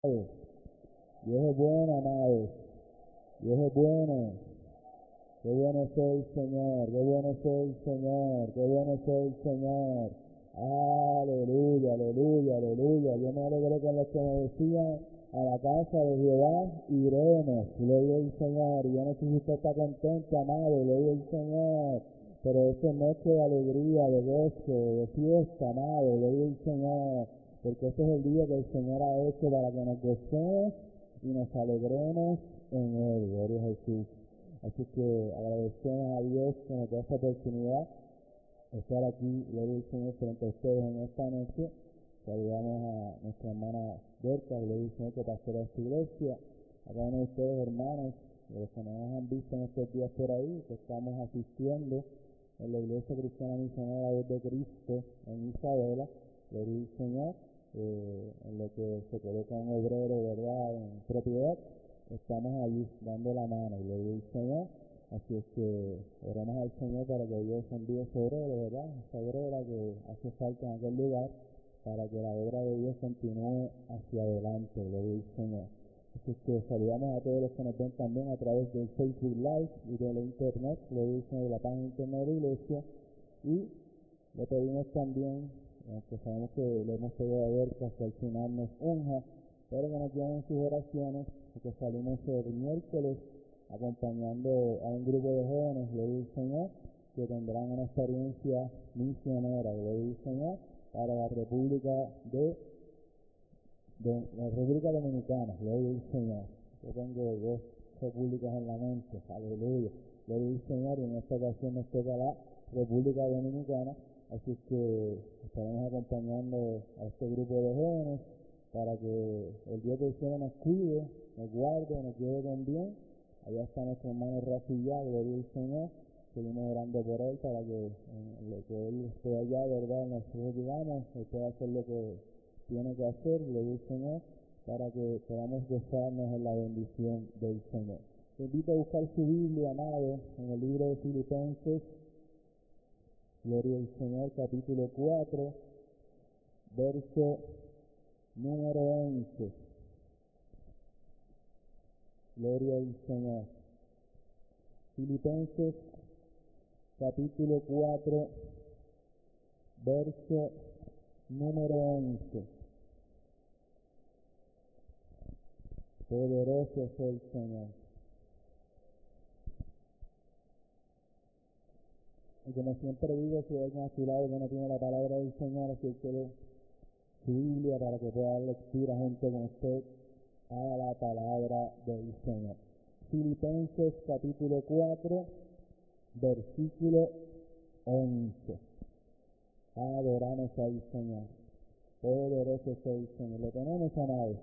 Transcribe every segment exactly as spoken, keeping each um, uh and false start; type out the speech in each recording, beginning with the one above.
Dios es bueno, amados. Dios es bueno. Qué bueno es el Señor, qué bueno es el Señor, qué bueno es el Señor. Aleluya, aleluya, aleluya. Yo me alegré con los que me decían, a la casa de Jehová iremos. Gloria al Señor. Y yo no sé si usted está contento, amado, gloria al Señor. Pero esta es noche de alegría, de gozo, de fiesta, amado, gloria al Señor. Porque este es el día que el Señor ha hecho para que nos gocemos y nos alegremos en Él. Gloria a Jesús. Así que agradecemos a Dios que nos da esta oportunidad de estar aquí, gloria al Señor, frente a ustedes en esta noche. Saludamos a nuestra hermana Berta, gloria al Señor, que pastora esta iglesia. A cada uno de ustedes, hermanos, los que nos han visto en estos días por ahí, que estamos asistiendo en la Iglesia Cristiana Misionera Voz de Cristo en Isabela, gloria al Señor, eh, en lo que se coloca un obrero, ¿verdad?, en propiedad. Estamos allí dando la mano, gloria al Señor. Así es que oramos al Señor para que Dios envíe ese obrero, ¿verdad? Esa obrera que hace falta en aquel lugar para que la obra de Dios continúe hacia adelante, gloria al Señor. Así es que saludamos a todos los que nos ven también a través del Facebook Live y de la internet, gloria al Señor, de la página internet de la iglesia. Y le pedimos también, aunque sabemos que lo hemos podido ver que hasta el final nos unja, pero que nos lleven sus oraciones, porque salimos el miércoles acompañando a un grupo de jóvenes, gloria al Señor, que tendrán una experiencia misionera, gloria al Señor, para la República de, de la República Dominicana, gloria al Señor. Yo tengo dos repúblicas en la mente, aleluya, gloria al Señor, y en esta ocasión nos toca la República Dominicana. Así que estaremos acompañando a este grupo de jóvenes para que el Dios del cielo nos cuide, nos guarde, nos lleve con bien. Allá está nuestro hermano Rafi ya, gloria al Señor. Seguimos orando por él para que en lo que él esté allá, ¿verdad?, nosotros digamos, él pueda hacer lo que tiene que hacer, gloria al Señor, para que podamos gozarnos en la bendición del Señor. Te invito a buscar su Biblia, amado, en el libro de Filipenses. Gloria al Señor, capítulo cuatro, verso número once. Gloria al Señor. Filipenses, capítulo cuatro, verso número once. Poderoso es el Señor. Y como siempre digo, si hay alguien a su lado que no tiene la palabra del Señor, así que lee su Biblia para que pueda dar lectura junto con usted a la palabra del Señor. Filipenses capítulo cuatro, versículo once. Adoramos al Señor. Poderoso es el Señor. Lo tenemos, amados.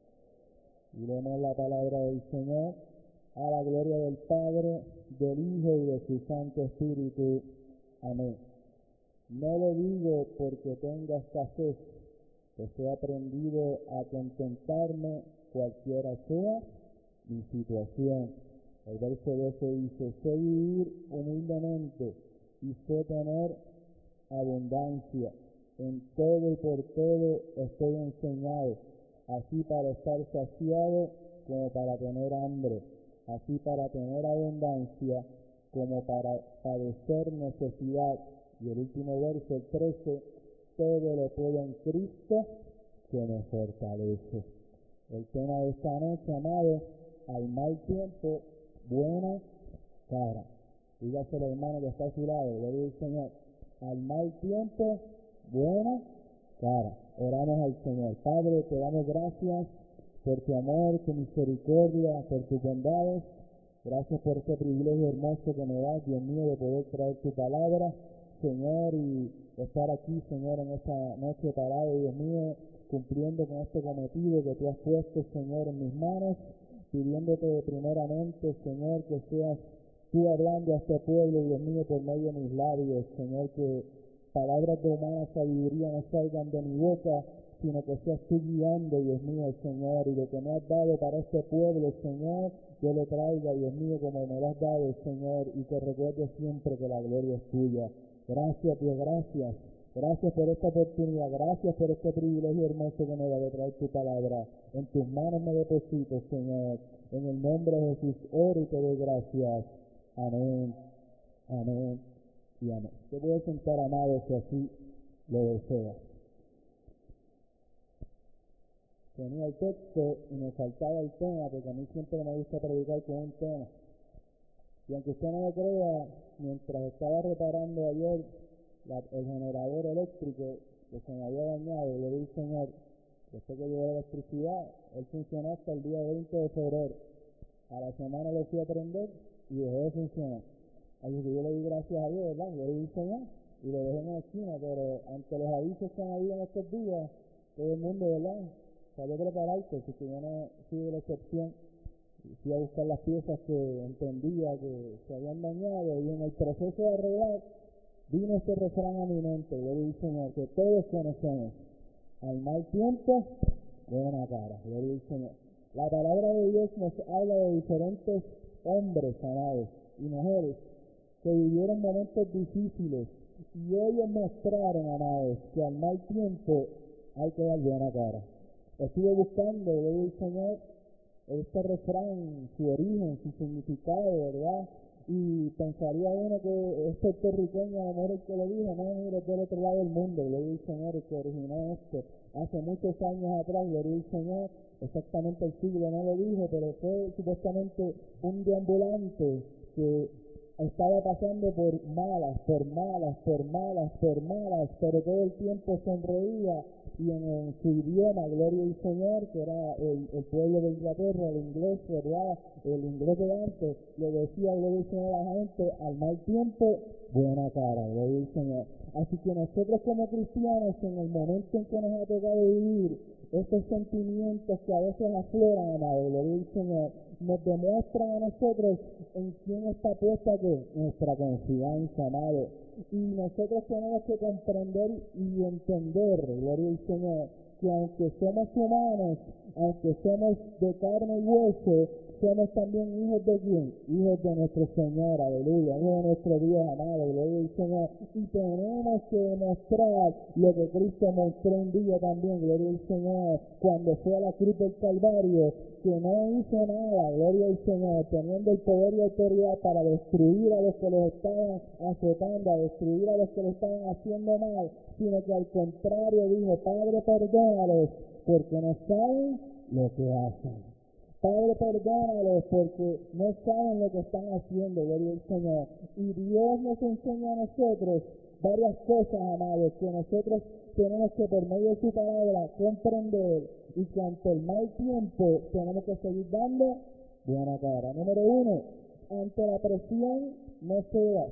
Y leemos la palabra del Señor a la gloria del Padre, del Hijo y de su Santo Espíritu. Amén. No lo digo porque tenga escasez, pues he aprendido a contentarme cualquiera sea mi situación. El verso doce dice: sé vivir humildemente y sé tener abundancia. En todo y por todo estoy enseñado, así para estar saciado como para tener hambre, así para tener abundancia como para padecer necesidad. Y el último verso, el trece, todo lo puedo en Cristo que me fortalece. El tema de esta noche, amado: al mal tiempo, buena cara. Dígaselo, hermano, que está a su lado, gloria al Señor. Al mal tiempo, buena cara. Oramos al Señor. Padre, te damos gracias por tu amor, tu misericordia, por tus bondades. Gracias por este privilegio hermoso que me das, Dios mío, de poder traer tu palabra, Señor, y estar aquí, Señor, en esta noche parado, Dios mío, cumpliendo con este cometido que tú has puesto, Señor, en mis manos, pidiéndote primeramente, Señor, que seas tú hablando a este pueblo, Dios mío, por medio de mis labios, Señor, que palabras de humana sabiduría no salgan de mi boca, sino que seas tú guiando, Dios mío, Señor, y lo que me has dado para este pueblo, Señor, yo lo traiga, Dios mío, como me lo has dado, Señor, y que recuerde siempre que la gloria es tuya. Gracias, Dios, gracias. Gracias por esta oportunidad, gracias por este privilegio hermoso que me da de traer tu palabra. En tus manos me deposito, Señor. En el nombre de Jesús, oro y te doy gracias. Amén, amén y amén. Te voy a sentar, amado, si así lo desea. Tenía el texto y me faltaba el tema, porque a mí siempre me gusta predicar con un tema. Y aunque usted no lo crea, mientras estaba reparando ayer la, el generador eléctrico que se me había dañado, le dije, Señor, después que llegó la electricidad, él funcionó hasta el día veinte de febrero. A la semana lo fui a prender y dejó de funcionar. Así que yo le di gracias a Dios, ¿verdad? Yo le di Señor y lo dejé en la esquina, pero ante los avisos que han habido en estos días, todo el mundo, ¿verdad?, salió prepararse, así que yo no fui la excepción. Fui a buscar las piezas que entendía que se habían dañado y en el proceso de arreglar vino este refrán a mi mente, y le dije, Señor, que todos conocemos: al mal tiempo, buena cara. Le dije, Señor, la palabra de Dios nos habla de diferentes hombres, amados, y mujeres que vivieron momentos difíciles, y ellos mostraron, amados, que al mal tiempo hay que dar buena cara. Estuve buscando, le dije, Señor, este refrán, su origen, su significado, ¿verdad? Y pensaría uno que es puertorriqueño, a lo mejor el que lo dijo, no, mire, es del otro lado del mundo. Le digo, Señor, el que originó esto hace muchos años atrás, le digo, Señor, exactamente el siglo no lo dijo, pero fue supuestamente un deambulante que estaba pasando por malas, por malas, por malas, por malas, pero todo el tiempo sonreía. Y en, en su idioma, gloria al Señor, que era el, el pueblo de Inglaterra, el inglés, ¿verdad?, el inglés de antes, le decía, gloria al Señor, a la gente: al mal tiempo, buena cara, gloria al Señor. Así que nosotros como cristianos, en el momento en que nos ha tocado vivir estos sentimientos que a veces afloran, amado, gloria al Señor, nos demuestran a nosotros en quién está puesta que nuestra confianza, amado. Y nosotros tenemos que comprender y entender, gloria al Señor, que aunque somos humanos, aunque somos de carne y hueso, somos también hijos de quién? Hijos de nuestro Señor, aleluya, hijos de nuestro Dios amado, gloria al Señor. Y tenemos que demostrar lo que Cristo mostró un día también, gloria al Señor, cuando fue a la cruz del Calvario, que no hizo nada, gloria al Señor, teniendo el poder y autoridad para destruir a los que los estaban azotando, a destruir a los que lo estaban haciendo mal, sino que al contrario dijo: Padre, perdónalos, porque no saben lo que hacen. Padre, perdónalos porque no saben lo que están haciendo, gloria al Señor. Y Dios nos enseña a nosotros varias cosas, amados, que nosotros tenemos que, por medio de su palabra, comprender, y que ante el mal tiempo tenemos que seguir dando buena cara. Número uno, ante la presión no cedas.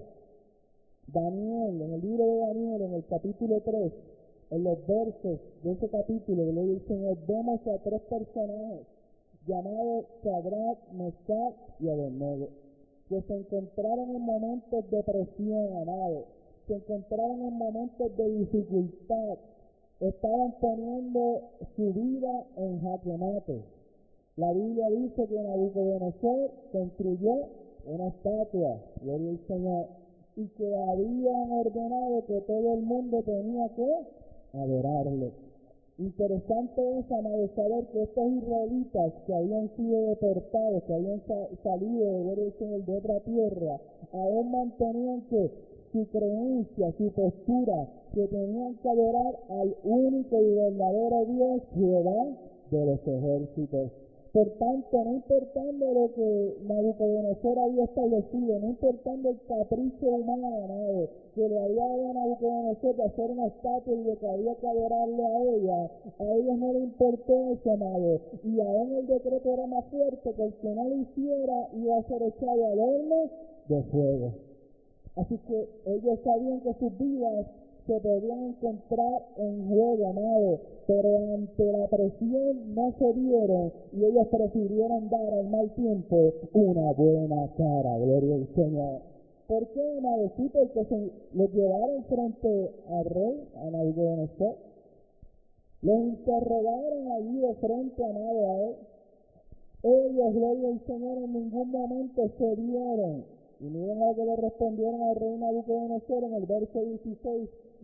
Daniel, en el libro de Daniel, en el capítulo tres, en los versos de ese capítulo, gloria al Señor, vemos a tres personajes llamados Sadrach, Mesach y Abednego, que se encontraron en momentos de presión, amados, se encontraron en momentos de dificultad, estaban poniendo su vida en jaque mate. La Biblia dice que Nabucodonosor construyó una estatua, gloria al Señor, y que habían ordenado que todo el mundo tenía que adorarle. Interesante es, amado, saber que estos israelitas que habían sido deportados, que habían sa- salido de gloria al Señor de otra tierra, aún mantenían que su creencia, su postura, que tenían que adorar al único y verdadero Dios, Jehová de los ejércitos. Por tanto, no importando lo que Nabucodonosor había establecido, no importando el capricho humano, amado, que le había dado a Nabucodonosor de hacer una estatua y de que había que adorarle a ella, a ellos no le importó eso, amado. Y aún el decreto era más fuerte, que el que no lo hiciera iba a ser echado al horno de fuego. Así que ellos sabían que sus vidas se podían encontrar en juego, amado, pero ante la presión no se dieron y ellos prefirieron dar al mal tiempo una buena cara, gloria al Señor. ¿Por qué, amado? Sí, porque se los llevaron frente al rey, a Nabucodonosor, los interrogaron allí de frente, amado, a él. Ellos, gloria al Señor, en ningún momento se dieron. Y miren lo que le respondieron al rey Nabucodonosor en el verso dieciséis.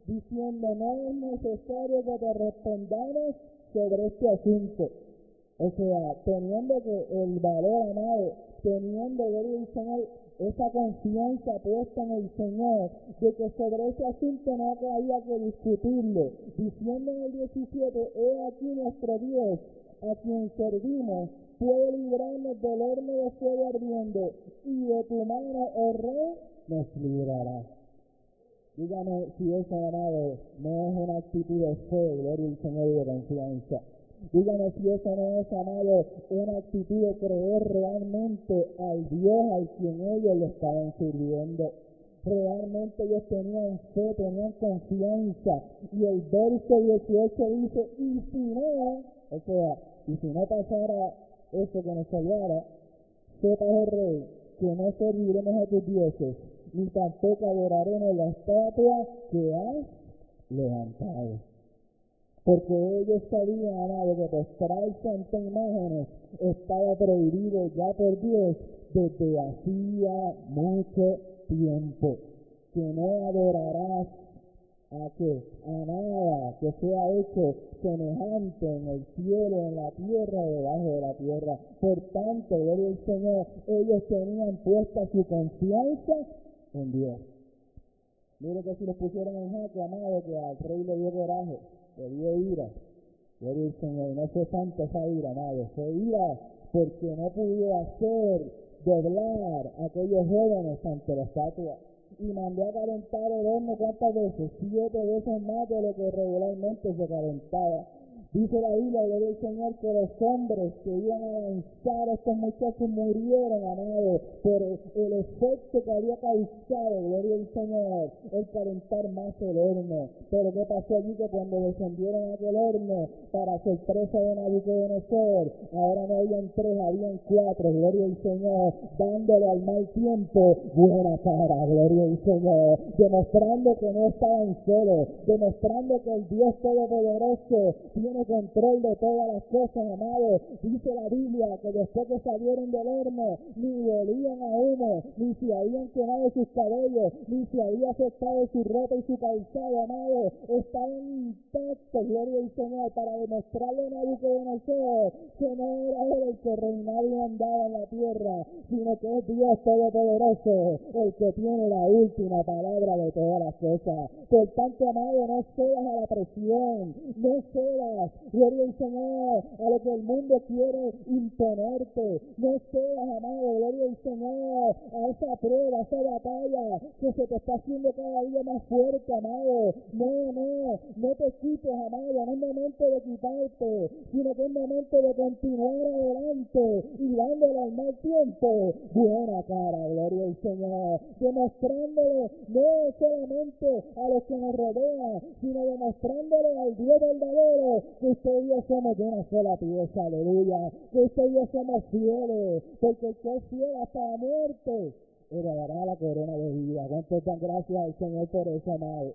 diciendo: no es necesario que te respondamos sobre este asunto. O sea, teniendo que el valor, amado, teniendo, gloria al Señor, esa confianza puesta en el Señor, de que sobre ese asunto no había que discutirlo, diciendo en el diecisiete: he aquí nuestro Dios, a quien servimos, puede librarnos del horno de fuego ardiendo, y de tu mano, oh Rey, nos librará. Dígame si eso, amado, no es una actitud de fe, gloria al Señor, y de confianza. Dígame si eso no es, amado, una actitud de creer realmente al Dios al quien ellos le estaban sirviendo. Realmente ellos tenían fe, tenían confianza. Y el verso dieciocho dice: y si no, o sea, y si no pasara eso que nos salvara, sepas, oh Rey, que no serviremos a tus dioses, ni tampoco adoraremos la estatua que has levantado. Porque ellos sabían, amado, que postrarse ante imágenes estaba prohibido ya por Dios desde hacía mucho tiempo. Que no adorarás a que a nada que sea hecho semejante en el cielo, en la tierra, debajo de la tierra. Por tanto, gloria al Señor, ellos tenían puesta su confianza en Dios. Mire que si los pusieron en jaque, amado, que al rey le dio coraje, le dio ira. Gloria al Señor, no fue santa esa ira, amado, fue ira porque no pudo hacer doblar a aquellos jóvenes ante la estatua. Y mandó a calentar el horno, ¿cuántas veces? Siete veces más de lo que regularmente se calentaba. Dice la Biblia, gloria al Señor, que los hombres que iban a lanzar a estos muchachos murieron, amado, por el efecto que había causado, gloria al Señor, el calentar más el horno. Pero ¿qué pasó allí? Que cuando descendieron a aquel horno, para sorpresa de Nabucodonosor, ahora no habían tres, habían cuatro, gloria al Señor, dándole al mal tiempo buena cara, gloria al Señor, demostrando que no estaban solos, demostrando que el Dios Todopoderoso tiene control de todas las cosas, amado. Dice la Biblia que después que salieron del horno, ni olían a humo, ni se habían quemado sus cabellos, ni se había afectado su ropa y su calzado, amado. Estaban intactos, gloria al Señor, para demostrarle a Nabucodonosor que no era él el que reinaba y mandaba en la tierra, sino que es Dios Todopoderoso, el que tiene la última palabra de todas las cosas. Por tanto, amado, no cedas a la presión, no cedas, gloria al Señor, a lo que el mundo quiere imponerte, no cedas, amado, gloria al Señor, a esa prueba, a esa batalla que se te está haciendo cada día más fuerte, amado. No, no, no te quites, amado, no es momento de quitarte, sino que es momento de continuar adelante y dándole al mal tiempo buena cara, gloria al Señor, demostrándole no solamente a los que nos rodean, sino demostrándole al Dios verdadero que usted y yo somos de una sola pieza, aleluya, que usted y yo somos fieles, porque el que es fiel hasta la muerte heredará la corona de vida. ¿Cuántos dan gracias al Señor por eso, amado?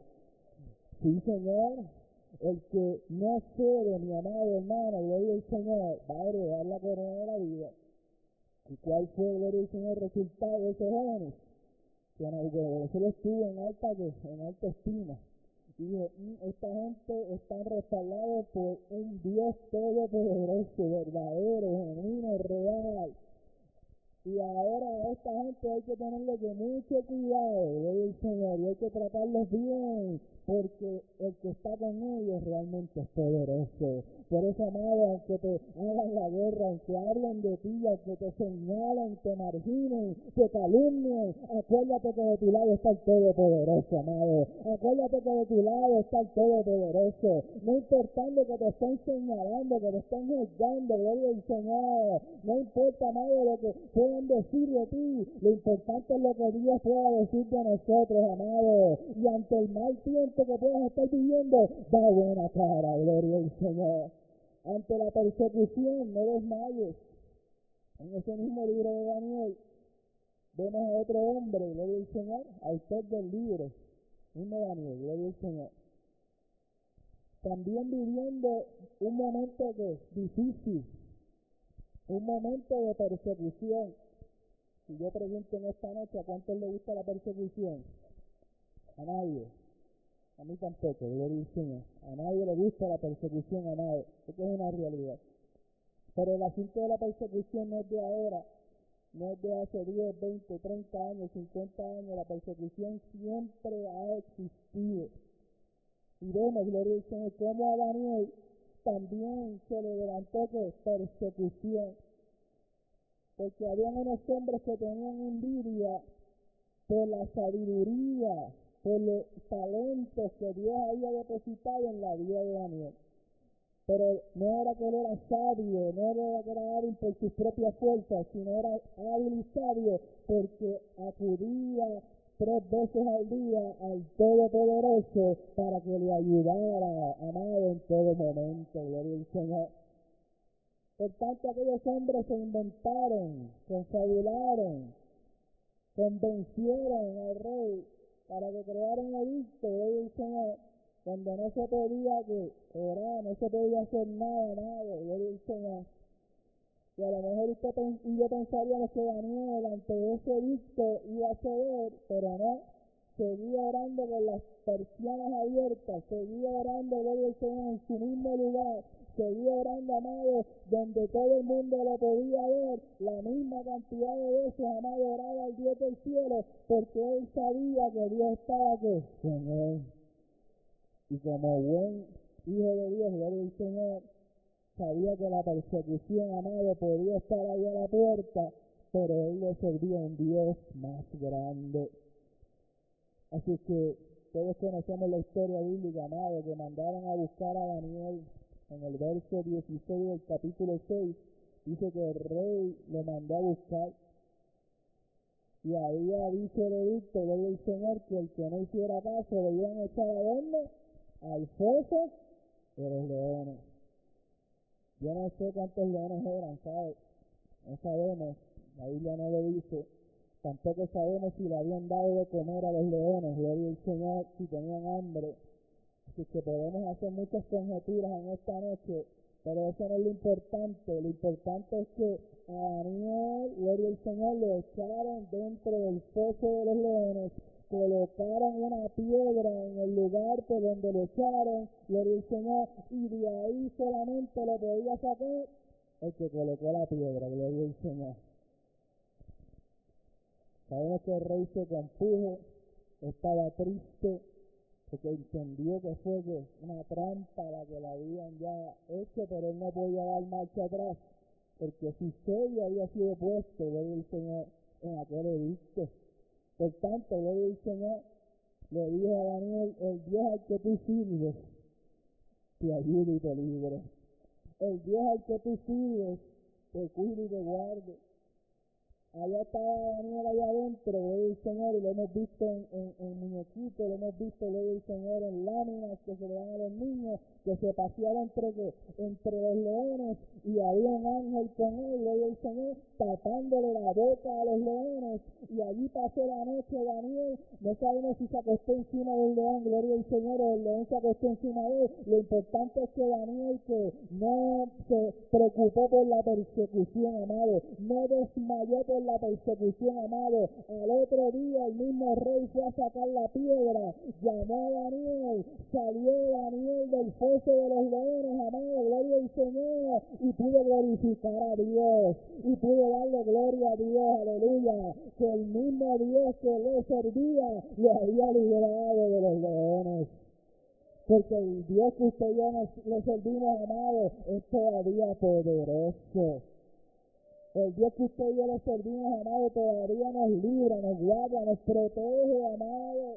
Sí, Señor, el que no cede, mi amado hermano, gloria al Señor, va a heredar la corona de la vida. ¿Y cuál fue, gloria al Señor, el resultado de esos jóvenes? Que Nabucodonosor estuvo en alta, en alta estima. Y dijo: esta gente está respaldada por un Dios todopoderoso, verdadero, genuino, real. Y ahora a esta gente hay que tenerle de mucho cuidado, gloria al Señor, y hay que tratarlos bien, porque el que está con ellos realmente es poderoso. Por eso, amado, aunque te hagan la guerra, aunque hablen de ti, aunque te señalen, te marginen, te calumnien, acuérdate que de tu lado está el Todopoderoso, amado. Acuérdate que de tu lado está el Todopoderoso. No importando que te estén señalando, que te estén juzgando, gloria al Señor. No importa, amado, lo que puedan decir de ti. Lo importante es lo que Dios pueda decir de nosotros, amado. Y ante el mal tiempo que puedas estar viviendo, da buena cara, gloria al Señor. Ante la persecución, no desmayes. En ese mismo libro de Daniel, vemos a otro hombre, gloria al Señor, autor del libro, mismo Daniel, gloria al Señor. También viviendo un momento que difícil, un momento de persecución. Si yo pregunto en esta noche, ¿a cuántos le gusta la persecución? A nadie. A mí tampoco, gloria al Señor. A nadie le gusta la persecución, amado. Esto es una realidad. Pero el asunto de la persecución no es de ahora, no es de hace diez, veinte, treinta años, cincuenta años. La persecución siempre ha existido. Y vemos, gloria al Señor, cómo a Daniel también se le levantó que persecución. Porque habían unos hombres que tenían envidia por la sabiduría, por los talentos que Dios había depositado en la vida de Daniel. Pero no era que él era sabio, no era que era hábil por sus propias fuerzas, sino era hábil y sabio porque acudía tres veces al día al Todopoderoso para que le ayudara, amado, en todo momento, gloria al Señor. Por tanto, aquellos hombres se inventaron, confabularon, convencieron al rey para que creara un edicto, gloria al Señor, donde no se podía que orar, no se podía hacer nada, nada, gloria al Señor. Y a lo mejor usted y yo pensaríamos que Daniel ante ese edicto iba a ceder, pero no. Seguía orando con las persianas abiertas, seguía orando, gloria al Señor, en su mismo lugar, seguía orando, amado, donde todo el mundo lo podía ver, la misma cantidad de veces, amado, oraba al Dios del cielo, porque él sabía que Dios estaba aquí con él. Y como buen hijo de Dios, gloria al Señor, sabía que la persecución, amado, podía estar ahí a la puerta, pero él le servía a un Dios más grande. Así que todos conocemos la historia bíblica, amado, que mandaron a buscar a Daniel en el verso dieciséis del capítulo seis. Dice que el rey lo mandó a buscar y había dicho el edicto del Señor que el que no hiciera caso le iban a echar a dónde, al foso de los leones. Yo no sé cuántos leones eran, ¿sabes? No sabemos, la Biblia no lo dice. Tampoco sabemos si le habían dado de comer a los leones, gloria al Señor, si tenían hambre. Así que podemos hacer muchas conjeturas en esta noche, pero eso no es lo importante. Lo importante es que a Daniel, gloria al Señor, lo echaron dentro del foso de los leones, colocaron una piedra en el lugar por donde lo echaron, gloria al Señor, y de ahí solamente lo podía sacar el que colocó la piedra, gloria al Señor. Sabemos que el rey se compuso, estaba triste, porque entendió que fue que una trampa la que la habían ya hecho, pero él no podía dar marcha atrás, porque su sello había sido puesto, gloria al Señor, en aquel edicto. Por tanto, gloria al Señor, le dijo a Daniel, el Dios al que tú sirves, te ayude y te libre. El Dios al que tú sirves, te cuide y te guarde. Allá estaba Daniel allá adentro, gloria al Señor, y lo hemos visto en, en, en muñequitos, lo hemos visto, gloria al Señor, en láminas que se le dan a los niños, que se paseaba entre, que, entre los leones, y había un ángel con él, gloria al Señor, tapándole la boca a los leones, y allí pasó la noche Daniel. No sabemos si se acostó encima del león, gloria al Señor, o el león se acostó encima de él. Lo importante es que Daniel, que no se preocupó por la persecución, amado, no desmayó por la persecución, amado. Al otro día el mismo rey fue a sacar la piedra, llamó a Daniel, salió Daniel del foso de los leones, amado, gloria al Señor, y pudo glorificar a Dios, y pudo darle gloria a Dios, aleluya, que el mismo Dios que le servía lo había librado de los leones. Porque el Dios que usted y yo nos, le servimos, amado, es todavía poderoso. El Dios que usted y yo le servimos, amado, todavía nos libra, nos guarda, nos protege, amado.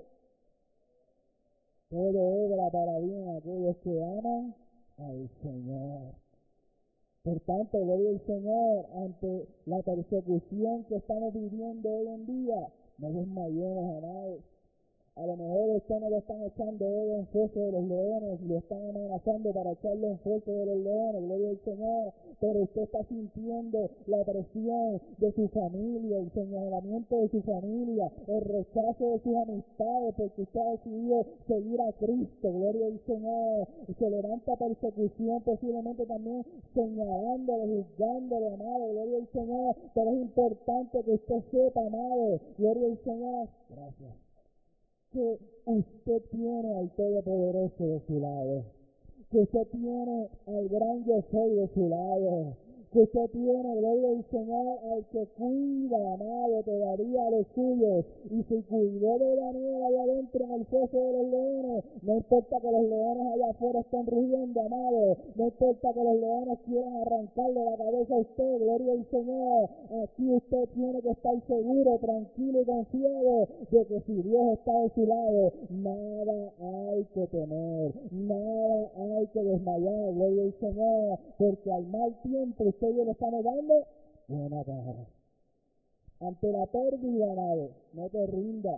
Todo obra para bien a aquellos que aman al Señor. Por tanto, gloria al Señor, ante la persecución que estamos viviendo hoy en día, no desmayemos, amados. A lo mejor usted no lo están echando hoy en foso de los leones, lo están amenazando para echarlo en foso de los leones, gloria al Señor, pero usted está sintiendo la presión de su familia, el señalamiento de su familia, el rechazo de sus amistades, porque usted ha decidido seguir a Cristo, gloria al Señor, y se levanta persecución posiblemente también señalándole, juzgándole, amado, gloria al Señor, pero es importante que usted sepa, amado, gloria al Señor, gracias. que usted tiene al Todopoderoso de su lado, que usted tiene al gran yo soy de su lado, que usted tiene, gloria al Señor, al que cuida, amado, todavía a los suyos, y si cuidó de Daniel allá adentro en el foso de los leones, no importa que los leones allá afuera estén rugiendo, amado, no importa que los leones quieran arrancarle la cabeza a usted, gloria al Señor, aquí usted tiene que estar seguro, tranquilo y confiado de que si Dios está de su lado, nada hay que temer, nada hay que desmayar, gloria al Señor, porque al mal tiempo usted y yo le estamos dando buena cara. Ante la pérdida, amado, no te rindas.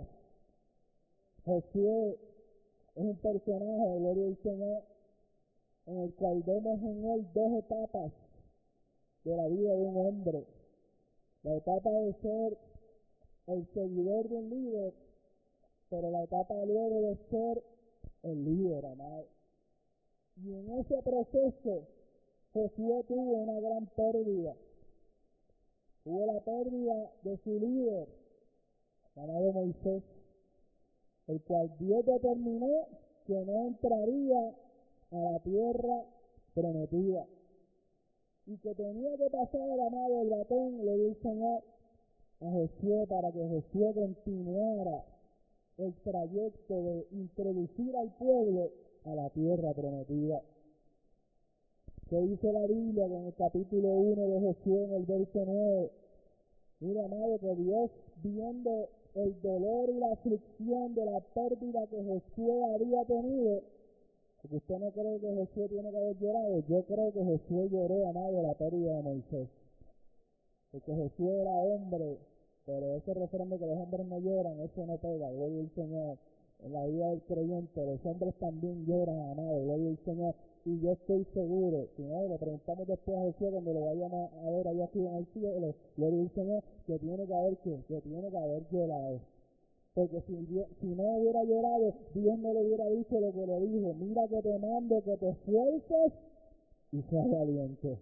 Josué es un personaje, gloria al Señor, en el cual vemos en él dos etapas de la vida de un hombre. La etapa de ser el seguidor de un líder, pero la etapa luego de ser el líder, amado. Y en ese proceso, Josué tuvo una gran pérdida. Tuvo la pérdida de su líder, llamado Moisés, el cual Dios determinó que no entraría a la tierra prometida. Y que tenía que pasar, amado, el batón, le dio el Señor a Josué para que Josué continuara el trayecto de introducir al pueblo a la tierra prometida. ¿Qué dice la Biblia en el capítulo uno de Josué, en el verso nueve? Mira, amado, que Dios, viendo el dolor y la aflicción de la pérdida que Josué había tenido, porque usted no cree que Josué tiene que haber llorado, yo creo que Josué lloró, amado, la pérdida de Moisés. Porque Josué era hombre, pero ese refrán de que los hombres no lloran, eso no pega, gloria al Señor. En la vida del creyente, los hombres también lloran, amado, gloria al Señor. Y yo estoy seguro, si no, le preguntamos después a Josué cuando lo vayamos a ver allá aquí en el cielo, gloria al Señor, que tiene que haber que, que tiene que haber llorado. Porque si, Dios, si no hubiera llorado, Dios no le hubiera dicho lo que le dijo: mira que te mando que te esfuerces y seas valiente.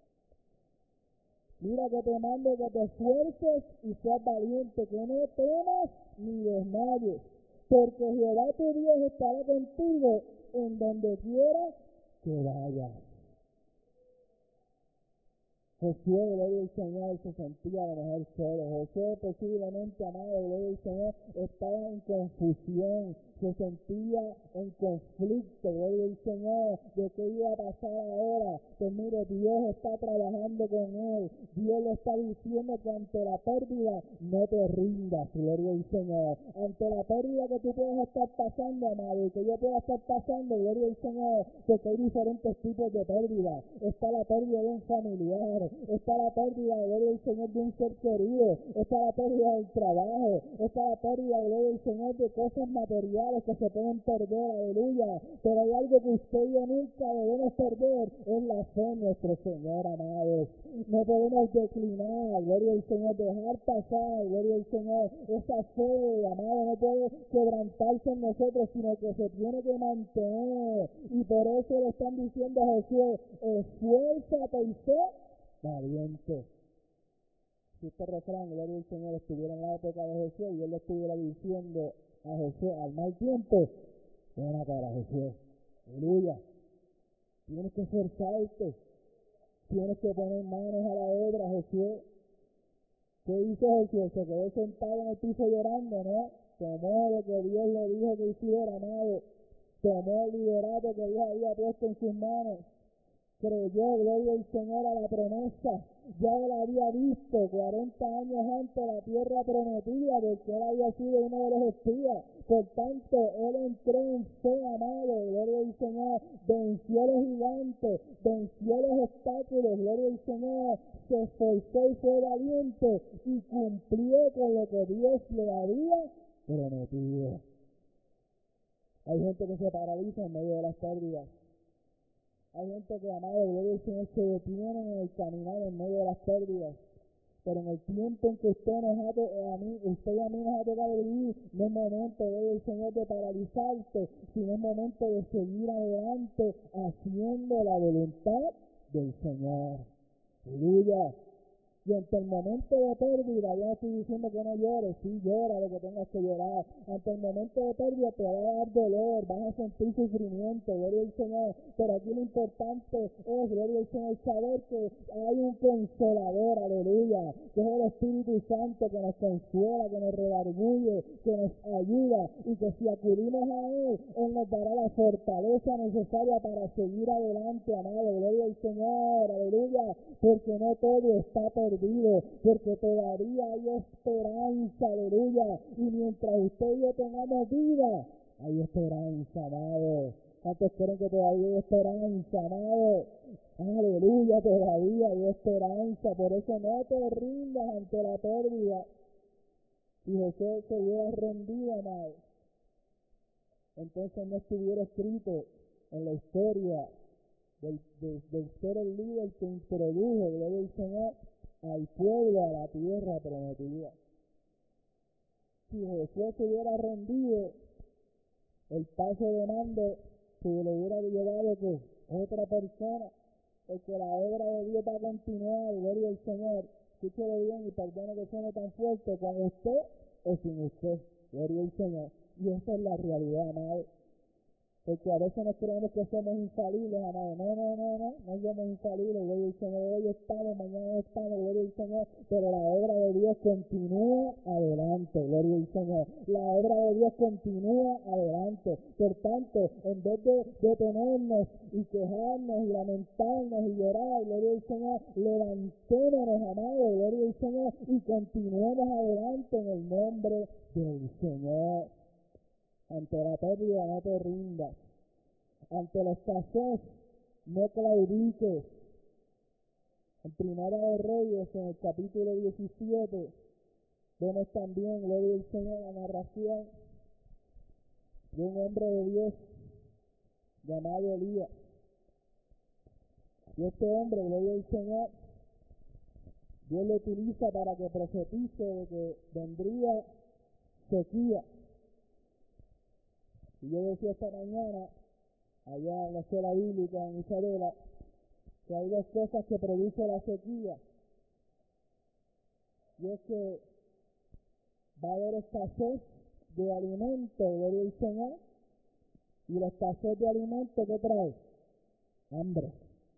Mira que te mando que te esfuerces y seas valiente, que no temas ni desmayes, porque Jehová tu Dios estará contigo en donde quiera que vayas. Josué, gloria al Señor, se sentía a lo mejor solo. Josué posiblemente, amado, gloria al Señor, estaba en confusión, se sentía en conflicto, gloria al Señor, de qué iba a pasar ahora. Pues mire, Dios está trabajando con él, Dios le está diciendo que ante la pérdida no te rindas, gloria al Señor. Ante la pérdida que tú puedas estar pasando, amado, y que yo pueda estar pasando, gloria al Señor, porque hay diferentes tipos de pérdida. Está la pérdida de un familiar, está la pérdida, gloria al Señor, de un ser querido, está la pérdida del trabajo, está la pérdida, gloria al Señor, de cosas materiales que se pueden perder, aleluya. Pero hay algo que usted y yo nunca debemos perder, es la fe en nuestro Señor, amados. No podemos declinar, gloria al Señor, dejar pasar, gloria al Señor, esa fe, amado, no puede quebrantarse en nosotros, sino que se tiene que mantener. Y por eso le están diciendo a Josué: esfuérzate y sé valiente. Si este refrán, gloria al Señor, estuviera en la época de Josué y él le estuviera diciendo a Josué al mal tiempo: buena cara, Josué, aleluya, tienes que esforzarte, tienes que poner manos a la obra, Josué. ¿Qué hizo Josué? Se quedó sentado en el piso llorando, ¿no? Tomó lo que Dios le dijo que hiciera, amado. Tomó el liderato que Dios había puesto en sus manos. Creyó, gloria al Señor, a la promesa. Ya él había visto cuarenta años antes la tierra prometida, porque él había sido uno de los espías. Por tanto, él entró en fe, amado, gloria al Señor. Venció a los gigantes, venció los obstáculos, gloria al Señor. Se esforzó y fue valiente y cumplió con lo que Dios le había prometido. Hay gente que se paraliza en medio de las pérdidas. Hay gente que, amado, gloria al Señor, se detiene en el caminar en medio de las pérdidas. Pero en el tiempo en que usted nos ha to- a mí, usted y a mí nos ha tocado vivir, no es momento, gloria al Señor, de paralizarse, sino es momento de seguir adelante haciendo la voluntad del Señor. Aleluya. Y ante el momento de pérdida, yo no estoy diciendo que no llores, sí llora lo que tengas que llorar. Ante el momento de pérdida te va a dar dolor, vas a sentir sufrimiento, gloria al Señor. Pero aquí lo importante es, gloria al Señor, saber que hay un consolador, aleluya, que es el Espíritu Santo que nos consuela, que nos redarguye, que nos ayuda, y que si acudimos a Él, Él nos dará la fortaleza necesaria para seguir adelante, amado, gloria al Señor, aleluya, porque no todo está perdido, porque todavía hay esperanza, aleluya, y mientras usted y yo tengamos vida, hay esperanza, amado. ¿Cuántos creen que todavía hay esperanza, amado? Aleluya, todavía hay esperanza, por eso no te rindas ante la pérdida. Si José se hubiera rendido, amado, entonces no estuviera escrito en la historia del, del, del ser el líder que introdujo, gloria al Señor, al pueblo a la tierra prometida. Si Josué se hubiera rendido, el paso de mando se le hubiera llevado que otra persona, porque la obra de Dios va a continuar, gloria al Señor. Escúchelo bien y perdone que suene tan fuerte, con usted o sin usted, gloria al Señor. Y esa es la realidad, amado. Porque a veces nos creemos que somos infalibles, amado. No, no, no, no, no somos infalibles, gloria al Señor. Hoy estamos, mañana estamos, gloria al Señor. Pero la obra de Dios continúa adelante, gloria al Señor. La obra de Dios continúa adelante. Por tanto, en vez de detenernos y quejarnos y lamentarnos y llorar, gloria al Señor, levantémonos, amado, gloria al Señor, y continuemos adelante en el nombre del Señor. Ante la pérdida no te rindas. Ante la escasez no claudiques. En Primera de Reyes, en el capítulo diecisiete, vemos también, gloria al Señor, la narración de un hombre de Dios llamado Elías. Y este hombre, gloria al Señor, Dios lo utiliza para que profetice de que vendría sequía. Y yo decía esta mañana, allá en la escuela bíblica en Isabela, que hay dos cosas que produce la sequía. Y es que va a haber escasez de alimento, gloria al Señor, y la escasez de alimento, ¿qué trae? Hambre.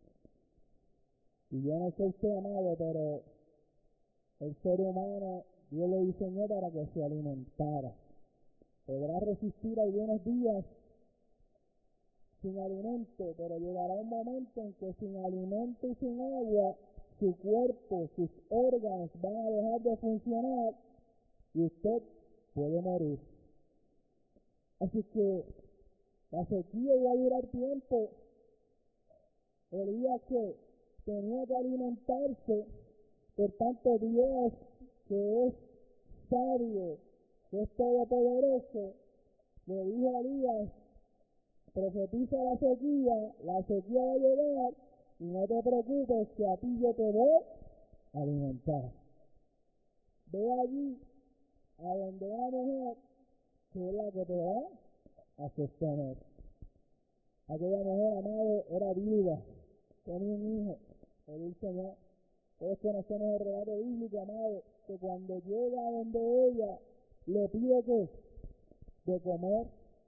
Y yo no sé usted, amado, pero el ser humano, Dios lo diseñó para que se alimentara. Podrá resistir algunos días sin alimento, pero llegará un momento en que sin alimento y sin agua, su cuerpo, sus órganos van a dejar de funcionar y usted puede morir. Así que la sequía iba a durar tiempo. Elías que tenía que alimentarse, por tanto Dios, que es sabio, que es todopoderoso, le dijo a Elías: profetiza la sequía, la sequía va a llegar, y no te preocupes que a ti yo te voy a alimentar. Ve allí a donde una mujer que es la que te va a sostener. Aquella mujer, amado, era viuda, tenía un hijo, pero el Señor, todos conocemos el relato bíblico, amado, que cuando llega a donde ella, le pide que de comer.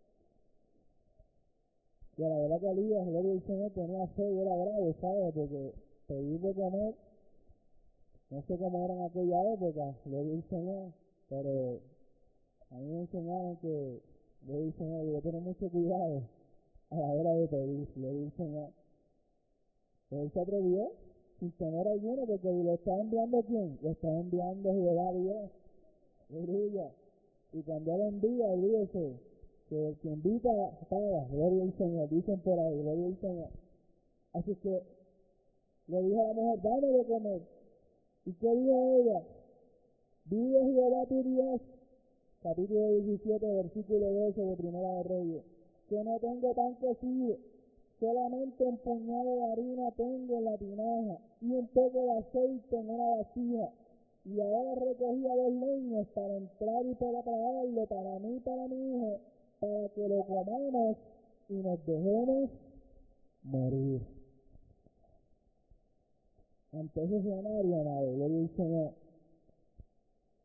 Y a la verdad que Elías, gloria al Señor, tenía fe y era bravo, ¿sabes? Porque pedir de comer, no sé cómo era en aquella época, gloria al Señor, pero a mí me enseñaron que, gloria al Señor, yo tengo mucho cuidado a la hora de pedir, gloria al Señor. Pero él se atrevió sin temor alguno, porque lo estaba enviando ¿quién? Lo estaba enviando Jehová Dios, aleluya. Y cuando él envía, olvídese que el que invita paga, gloria al Señor, dicen por ahí, gloria al Señor. Así que le dijo a la mujer: dame de comer. ¿Y qué dijo ella? Vive Jehová tu Dios, capítulo diecisiete, versículo doce de Primera de Reyes, que no tengo pan cocido, solamente un puñado de harina tengo en la tinaja y un poco de aceite en una vasija. Y ahora recogía dos leños para entrar y para traerlo para mí y para mi hijo, para que lo comamos y nos dejemos morir. Ante ese escenario, amado, gloria al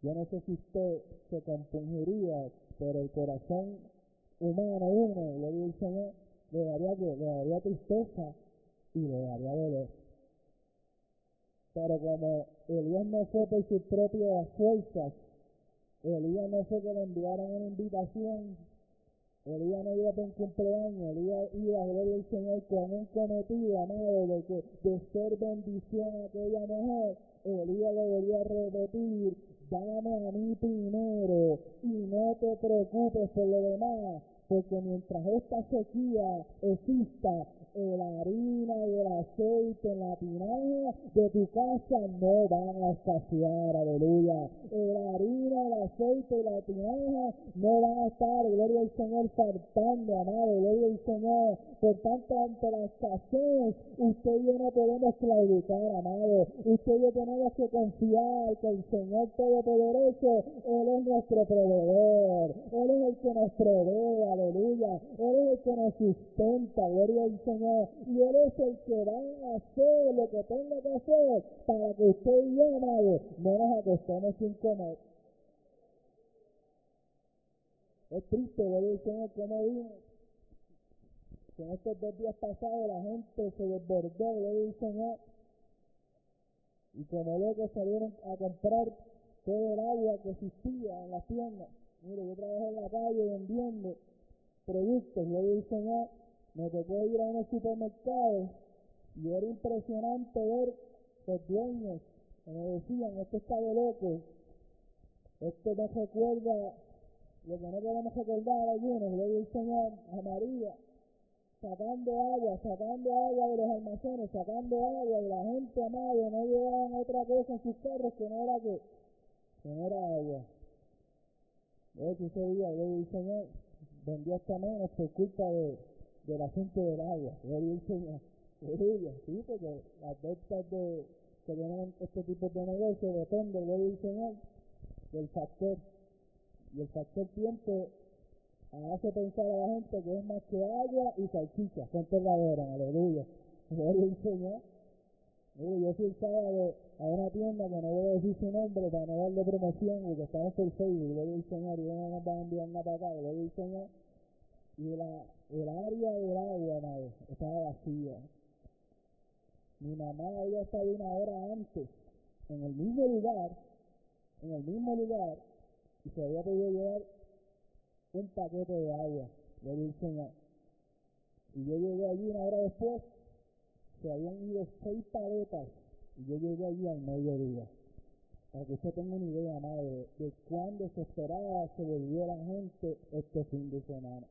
Yo no sé si usted se compungiría, pero el corazón humano, uno, le dice el Señor, le daría, que, le daría tristeza y le daría dolor. Pero como Elías no fue por sus propias fuerzas, Elías no fue que le enviaron una invitación, Elías no iba por un cumpleaños, Elías iba a gloria al Señor con un cometido, amado, de que de ser bendición a aquella mujer. Elías le volvió a repetir: dame a mí primero y no te preocupes por lo demás, porque mientras esta sequía exista, la harina y el aceite en la tinaja de tu casa no van a escasear, aleluya. La harina, el aceite y la tinaja no van a estar, gloria al Señor, faltando, amado, gloria al Señor. Por tanto, ante la escasez, usted y yo no podemos claudicar, amado. Usted y yo tenemos que confiar que el Señor Todopoderoso, Él es nuestro proveedor, Él es el que nos provee, aleluya. Él es el que nos sustenta, gloria al Señor, y Él es el que va a hacer lo que tenga que hacer para que usted y yo, amado, no nos acostemos sin comer. Es triste, gloria al Señor, como vimos que en estos dos días pasados la gente se desbordó, gloria al Señor, y como locos salieron a comprar todo el agua que existía en las tiendas. Mire, yo trabajo en la calle vendiendo productos, gloria al Señor. Me tocó ir a unos supermercados y era impresionante ver los dueños que me decían: esto está de loco, esto me recuerda lo que no queremos recordar a algunos, gloria al Señor, a María, sacando agua, sacando agua de los almacenes, sacando agua, y la gente, amada, no llevaban otra cosa en sus carros que no era que, que no era agua. De hecho, ese día, gloria al Señor, vendió hasta menos por culpa de, del asunto del agua, gloria al Señor. Aleluya, sí, porque las ventas de, que tienen este tipo de negocio depende, gloria al Señor, del factor. Y el factor tiempo hace pensar a la gente que es más que agua y salchicha, son verdaderas, aleluya. Gloria al Señor. Mire, yo fui el sábado a una tienda que no voy a decir su nombre para no darle promoción, porque estamos por Facebook, gloria al Señor, y no nos van a enviar nada para acá, gloria al Señor. Y la, el área del agua, amado, estaba vacía. Mi mamá había estado una hora antes en el mismo lugar, en el mismo lugar, y se había podido llevar un paquete de agua, gloria al Señor. Y yo llegué allí una hora después, se habían ido seis paletas, y yo llegué allí al mediodía. Para que usted tenga una idea, amado, de, de cuándo se esperaba que volviera gente este fin de semana.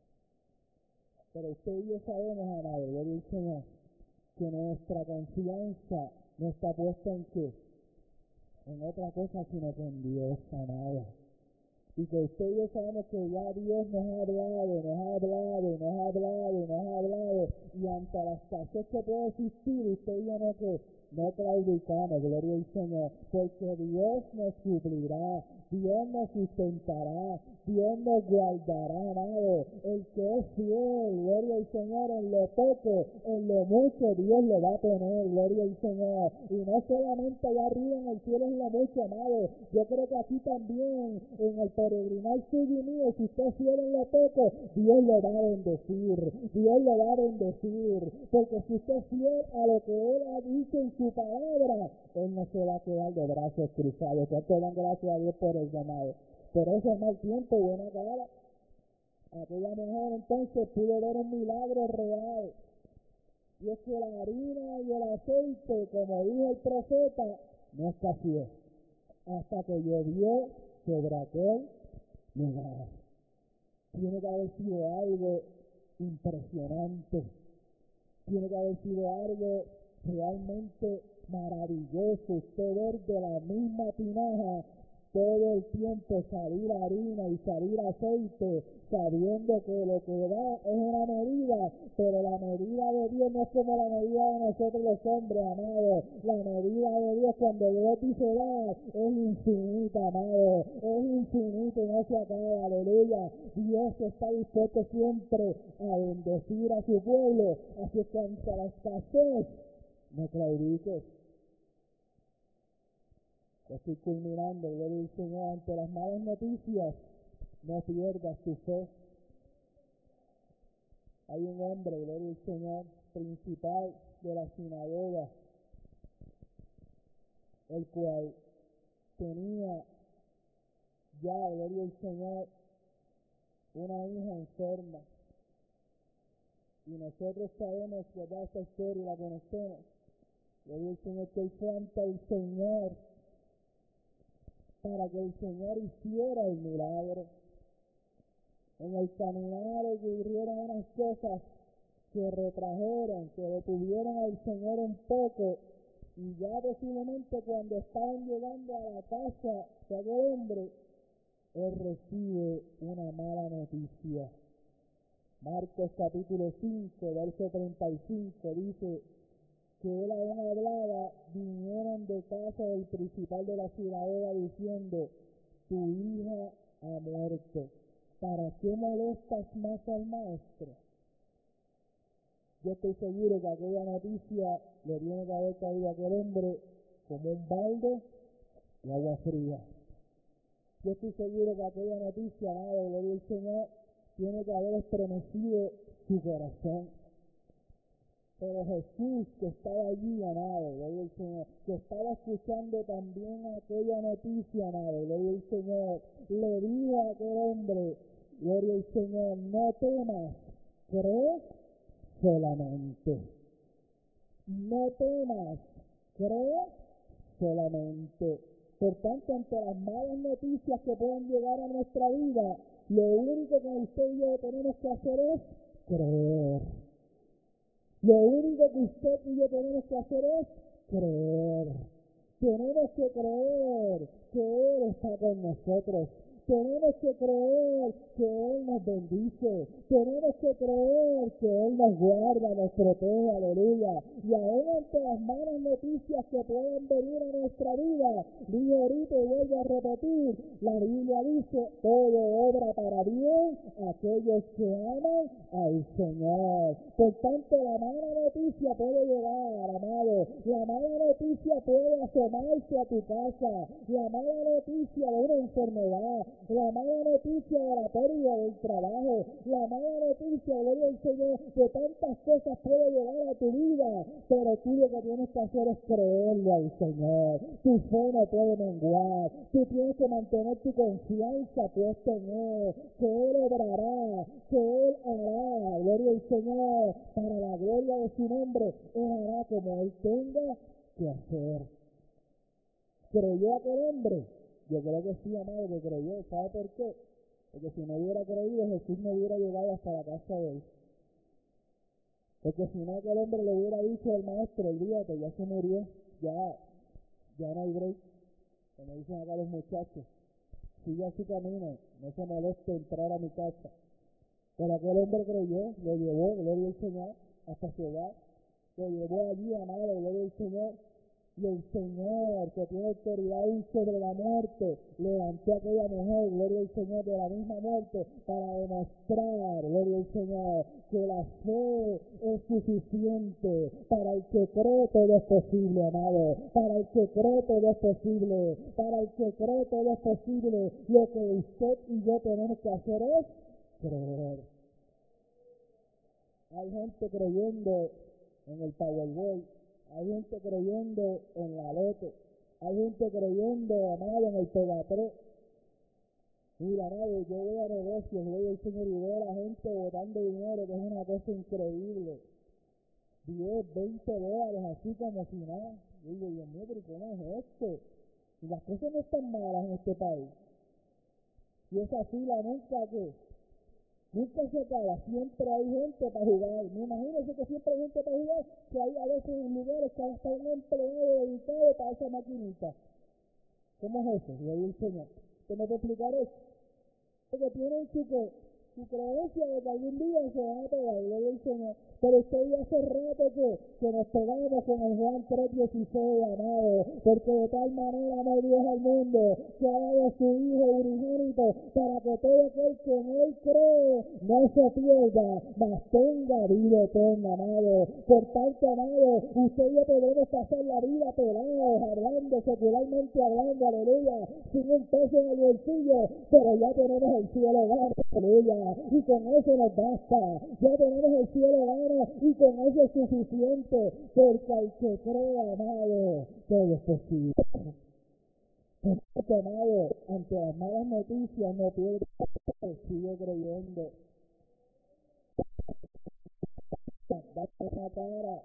Pero usted y yo sabemos, amado, gloria al Señor, que nuestra confianza no está puesta en qué, en otra cosa sino que en Dios, amado. Y que usted y yo sabemos que ya Dios nos ha hablado, nos ha hablado, nos ha hablado, nos ha hablado, y ante la escasez que puede existir, usted y yo no que no claudicamos, gloria al Señor, porque Dios nos suplirá, Dios nos sustentará, Dios nos guardará, amado. El que es fiel, gloria al Señor, en lo poco, en lo mucho, Dios lo va a poner, gloria al Señor. Y no solamente allá arriba en el cielo en lo mucho, amado. Yo creo que aquí también, en el peregrinar suyo y mío, si usted es fiel en lo poco, Dios lo va a bendecir, Dios lo va a bendecir, porque si usted es fiel a lo que Él ha dicho en su palabra, Él no se va a quedar de brazos cruzados. ¿Cuánto dan gracias a Dios por el llamado? Por ese mal tiempo, buena cara. Aquella mujer entonces pudo ver un milagro real. Y es que la harina y el aceite, como dijo el profeta, no escaseó hasta que llovió sobre aquel lugar. Tiene que haber sido algo impresionante. Tiene que haber sido algo realmente maravilloso. Usted ver de la misma tinaja todo el tiempo salir harina y salir aceite, sabiendo que lo que da es una medida, pero la medida de Dios no es como la medida de nosotros los hombres, amados. La medida de Dios, cuando Dios dice dar, es infinita, amado, es infinita y no se acaba, aleluya. Dios está dispuesto siempre a bendecir a su pueblo, así que ante la escasez, no claudiques. Estoy culminando, gloria al Señor. Ante las malas noticias, no pierdas tu fe. Hay un hombre, gloria al Señor, principal de la sinagoga, el cual tenía ya, gloria al Señor, una hija enferma. Y nosotros sabemos que toda esta historia la conocemos. Gloria al Señor, que él fue ante el Señor para que el Señor hiciera el milagro. En el caminar ocurrieron unas cosas que retrajeron, que detuvieron al Señor un poco, y ya posiblemente cuando estaban llegando a la casa de aquel hombre, él recibe una mala noticia. Marcos capítulo cinco, verso treinta y cinco, dice que él aún hablaba, vinieron de casa del principal de la sinagoga diciendo, tu hija ha muerto, ¿para qué molestas más al maestro? Yo estoy seguro que aquella noticia le tiene que haber caído a aquel hombre como un balde de agua fría. Yo estoy seguro que aquella noticia, amado, gloria al Señor, tiene que haber estremecido su corazón. Pero Jesús, que estaba allí, amado, gloria al Señor, que estaba escuchando también aquella noticia, amado, gloria al Señor, le dijo a aquel hombre, gloria al Señor, no temas, cree solamente. No temas, cree solamente. Por tanto, ante las malas noticias que puedan llegar a nuestra vida, lo único que usted y yo tenemos que hacer es creer. Lo único que usted y yo tenemos que hacer es creer. Tenemos que creer que Él está con nosotros. Tenemos que creer que Él nos bendice. Tenemos que creer que Él nos guarda, nos protege, aleluya. Y aún ante las malas noticias que puedan venir a nuestra vida, digo ahorita y vuelvo a repetir, la Biblia dice, todo obra para bien a aquellos que aman al Señor. Por tanto, la mala noticia puede llegar, amado. La mala noticia puede asomarse a tu casa. La mala noticia de una enfermedad. La mala noticia de la pérdida del trabajo. La mala noticia, gloria al Señor, de tantas cosas puede llegar a tu vida. Pero tú lo que tienes que hacer es creerle al Señor. Tu fe no puede menguar. Tú tienes que mantener tu confianza puesta en Él. Que Él obrará. Que Él hará, gloria al Señor, para la gloria de su nombre. Él hará como Él tenga que hacer. ¿Creyó aquel hombre? Yo creo que sí, amado, que creyó. ¿Sabe por qué? Porque si no hubiera creído, Jesús no hubiera llegado hasta la casa de él. Porque si no, aquel hombre le hubiera dicho al maestro, olvídate, ya se murió, ya, ya no hay break. Como dicen acá los muchachos, sigue su camino, no se moleste entrar a mi casa. Pero aquel hombre creyó, lo llevó, gloria al Señor, hasta su hogar. Lo llevó allí, amado, gloria al Señor. Y el Señor, que tiene autoridad sobre la muerte, levantó a aquella mujer, gloria al Señor, de la misma muerte, para demostrar, gloria al Señor, que la fe es suficiente. Para el que cree todo es posible, amado. Para el que cree todo es posible. Para el que cree todo es posible. Lo que usted y yo tenemos que hacer es creer. Hay gente creyendo en el Powerball. Hay gente creyendo en la loto. Hay gente creyendo, amado, en el Pegatré. Mira, amado, yo voy a negocios, voy al Señor y veo a la gente botando dinero, que es una cosa increíble. diez, veinte dólares, así como si nada. Yo digo, Dios mío, pero ¿cómo es esto? Y las cosas no están malas en este país. Y esa fila nunca, ¿qué? Nunca se acaba, siempre hay gente para jugar. Me imagino que siempre hay gente para jugar, que hay a veces en lugares que hasta un empleado dedicado para esa maquinita. ¿Cómo es eso? Y ahí el Señor. ¿Usted me puede explicar eso? Porque tienen su que su creencia de que algún día se van a pegar, gloria al Señor. Pero usted ya hace rato que, que nos pegamos con el Juan tres dieciséis, amado, porque de tal manera amó Dios al mundo, que ha dado a su Hijo unigénito, para que todo aquel que en Él cree no se pierda, mas tenga vida eterna, amado. Por tanto, amado, usted y yo podemos pasar la vida pelados, hablando, secularmente hablando, aleluya, sin un peso en el bolsillo, pero ya tenemos el cielo gano, aleluya, y con eso nos basta. Ya tenemos el cielo gano y con eso es suficiente, porque al que crea, amado, todo es posible. Porque, amado, ante las malas noticias no pierde, sigue creyendo. Date una cara.